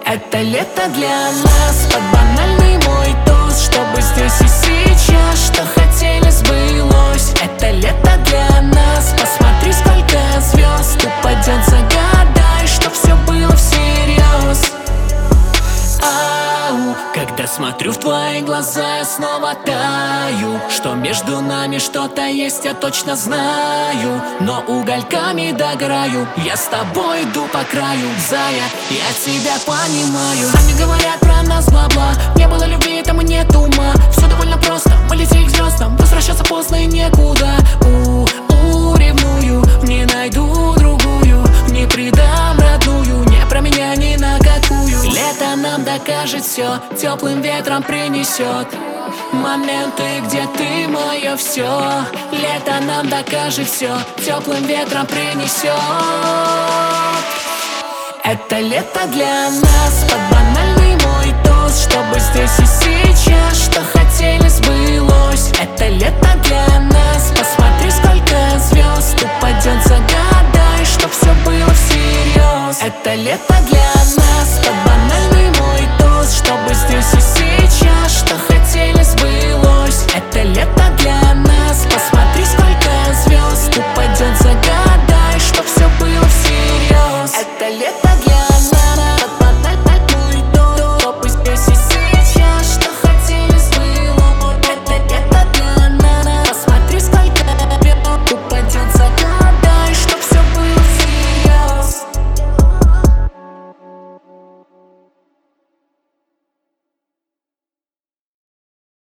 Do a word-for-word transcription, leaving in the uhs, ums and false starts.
Это лето для нас, под банальный мой тост, чтобы здесь и сейчас, что хотели, сбылось. Это лето для нас, посмотри, сколько звезд упадет, загадай, что все было всерьез. Ау, когда смотрю в твои глаза, я снова таю, что между нами что-то есть, я точно знаю. Но угольками догораю, я с тобой иду по краю. Зая, я тебя понимаю. Они говорят про нас бла-бла, не было любви, там и нет ума. Все довольно просто, мы летели к звездам, возвращаться поздно и некуда. У-у, ревную, не найду другую, не предам родную, не про меня ни на какую. Лето нам докажет все, теплым ветром принесет моменты, где ты мое все. Лето нам докажет все, теплым ветром принесет. Это лето для нас, под